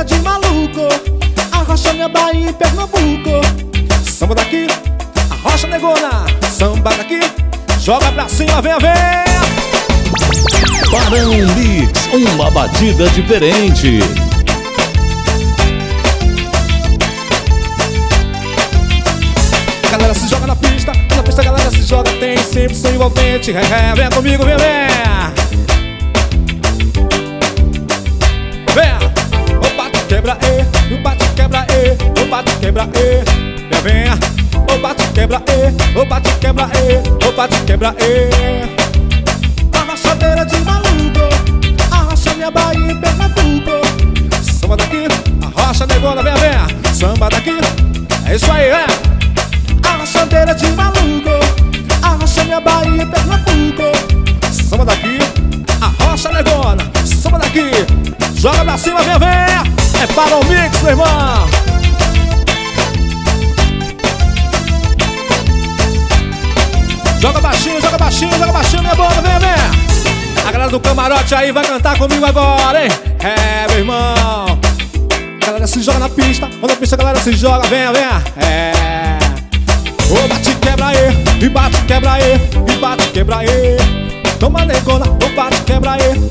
rochadeira de maluco, arrocha minha Bahia em Pernambuco. Samba daqui, arrocha negona, samba daqui, joga pra cima, vem, vem. Barão Mix, uma batida diferente. A galera se joga na pista a galera se joga, tem sempre som envolvente. Vem comigo, vem, vem. Vem, o bate quebra, o bate quebra, o bate quebra, vem, vem. O bate quebra, o bate quebra, o bate quebra, arrochadeira de maluco, arrocha minha Bahia em Pernambuco. Samba daqui, arrocha negona, vem, vem. Samba daqui, é isso aí, vem. Arrochadeira de maluco, arrocha minha Bahia em Pernambuco. Samba daqui, arrocha negona, samba daqui, joga pra cima, vem, vem. É para o mix, meu irmão. Joga baixinho, joga baixinho, joga baixinho, minha banda, vem, vem. A galera do camarote aí vai cantar comigo agora, hein? É, meu irmão. A galera se joga na pista, quando a pista a galera se joga, vem, vem. É. O bate quebra aí, e bate quebra aí, e bate quebra aí. Toma negona, o bate quebra aí.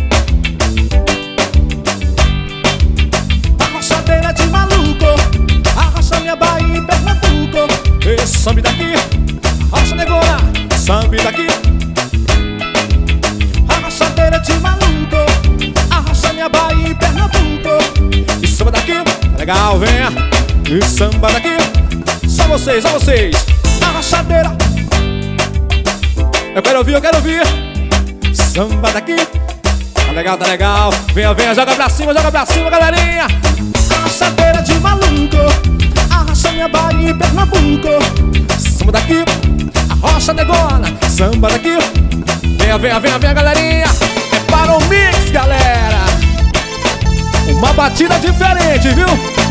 Arrochadeira de maluco, arrocha minha Bahia em Pernambuco. Esse samba daqui, arrocha negona, samba daqui. Arrochadeira de maluco, arrocha minha Bahia em Pernambuco. E samba daqui, legal, vem. E samba daqui, só vocês, só vocês. Arrochadeira, eu quero ouvir. Samba daqui, tá legal, tá legal. Venha, venha, joga pra cima, galerinha. Arrochadeira de maluco, arrocha minha Bahia em Pernambuco. Samba daqui, arrocha negona, samba daqui. Venha, venha, venha, venha, galerinha. É para o mix, galera. Uma batida diferente, viu?